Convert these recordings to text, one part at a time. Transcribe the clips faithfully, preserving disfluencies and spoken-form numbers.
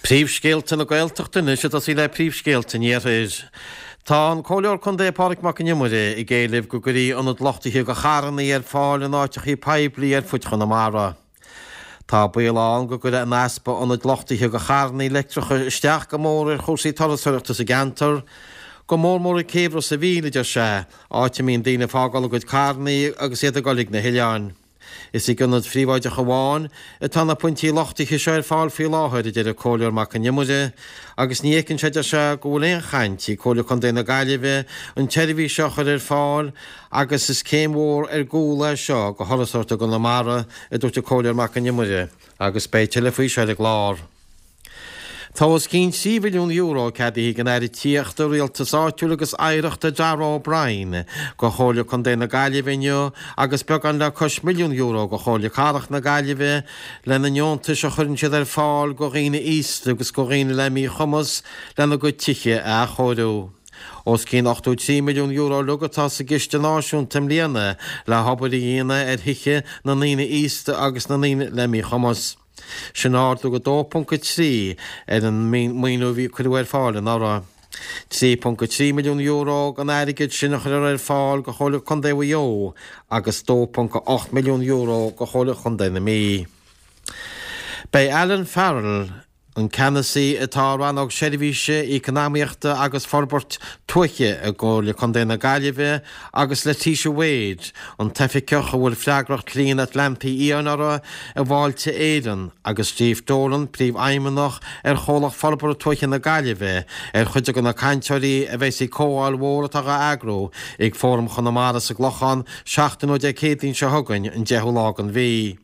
Príomhscéalta na Gaeltachtain is as í le príomhscéalta níorir. Tá an cóileor chun dé páric mac an imire I ggéileh go gurí anad lochtaithe go charanna ar fáil an áiteach í peblií ar fuitchan na mara. Tá buáán go gur an aspa anad lochtaithe go charanna electricha isteach go mór ar chósaí tarasúachta sa gantar, go mór mór i céimhre sa bhíle de se, áite mín daoine fágáil go carnaí agus iad a golig na hileáin. Is I gynnad fríomhaide chomháin, y tan na pwyntí lochtaithe seo ar fáil fí láthir idir a cóileor mac an imire, agus níocinn sé de se go bhfuil éon chaint I cóileor chun déna gaiileh an teirbhí seochar ar fáil, agus is céimhór ar gúla seo go thorasúirta go na mara I dúirt a cóileor mac an imire, agus béite le faoi seir a glár. Tá was cín sí milliún euro cadí gan air tíocht a rialtas áitiúil agus éireachta Darragh O'Brien go chóileor chun déna gaiilehhainne agus beag an le cos milliún euro go chóileor carach na gaiileh le na neonta se chuann siad ar fáil go riine ísle agus go riine le mí chumas le na go tiche a chóirú. Os cín ochtó trí milliún euro lugatá sa giste náisiúnta mbliana le habbarí dhéana ar hiche na naoine ísle agus na naoine le mí chumas. Sin áardú go dó pwnca trí ar an míú bhí chuir fáil an ára. trí pwnca trí milliún euro gan airigid sin chuir ar fáil go chola chun déha jó agus dó pwnca ácht milliún euro go chola chun déna mí. Bei Alan Farrell an Canasí atá rannog seirbhíse economíochta agus forbort tuaiche a ggóla chun déna gaiileh agus le Tisha Wade an teficioch a bhfuil freagracht clín Atlanta íonara a bháilte éan agus Steve Dolan príomh aimimeach ar cholach forbort tuaiche na gaiileh ar chuide go na cainteoirí a bheits I cóáil mhóratá a agró ag fóm chunamara sa glochan seachtain ó de cédaoin se thugann an deithú lágan bhí.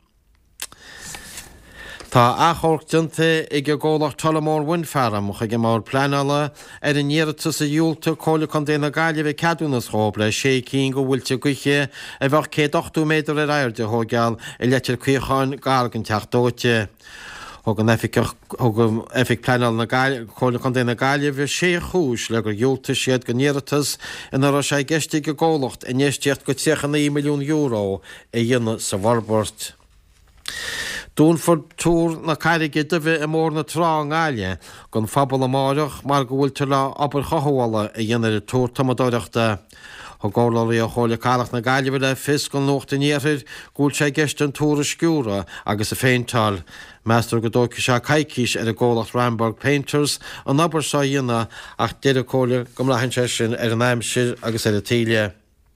Tá achorchtanta ag a ggólach talamór windfarm ag a mór planala ar an níirtas a dúlta cóla chun déna gaiileh cadúnas chóbla sé cín go bhfuilte guiche a bheith cé ochtó méadar ar airde thógeal I letir cuiocháin gargan teachtóite. Thg an effic planal na cóla chun déna gaiileh sé chúis le gur dúlta siad go níirtas in ar sé geiste go ggólacht a níosteocht go tíochan naí milliún euro a dhéanana sa bharbort. Dún for túr na cairige bheith I mór na trá gáile gon fabal amáireach mar go bhfuilte le aber chothhála a dhéanaar túr tamadóireachta. Thg gálaí a chola carach na gaiileh le fis go nóchta níorir gúil sé geist an túr a sciúra agus a féintáil. Meastar go dóice se caiiciis ar a ggólacht Ramburg Painters an aber sa dhéana ach deidir cóla go mlehann sé sin ar an aimsir agus ar a tíle.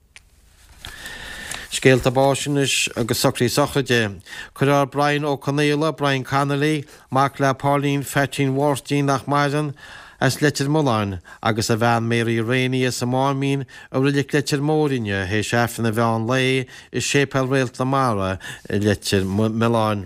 Scéalta báisinis agus socraí sochraide. Chuir Brian O'Connell, Brian Connolly, Mark le Pauline Fettin Warstein nach Maidan as letir Mullán agus a bhean Mary Rainey as a mámín a rilik letir mórinne hé séfan a bhean lei is sépel réalt na mara letir Mullán.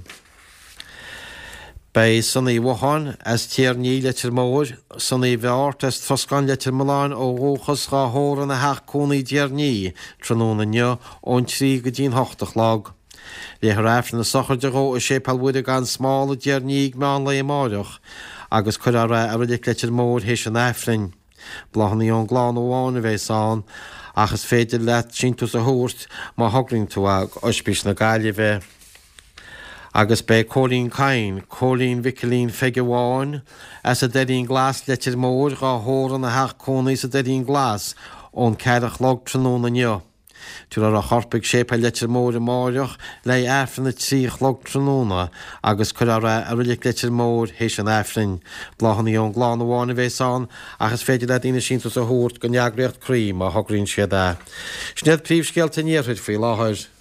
Bei sunnaí Wuhan as tíar ní letir mór, sunnaí bheart as troscan letir Mullán ó róchas rá hóran a heach cúnaí díar ní tróna neo ón trí go dín hochtach lag. Léthar efna na sochirde ró a sépal bhuide gan smála díar ní meán le máireach agus chuir a ra a rilik letir mór héis an efrin. Blachannaí ón glán óháin a bheits an achas féidir let síntus a húrt má hogling tú ag ospís na gaiileh. Agus bei Colleen Cain, Colleen Vicalín Feigeháin, as a deín glas letir mór gá hóran a heach cónaí sa deín glas ón ceirech log tróna neo. Túr ar a chorpaig sépa letir mór a máireach le efrin a tríoch log tróna agus chuir a a rilik letir mór héis an efrin. Blachannaí ón glán óháin a bheits an agus féidir le dtíine síntas a húrt go neagraíocht crím a thugrann siad a. Snead príomhscéalta níorir faoi láthair.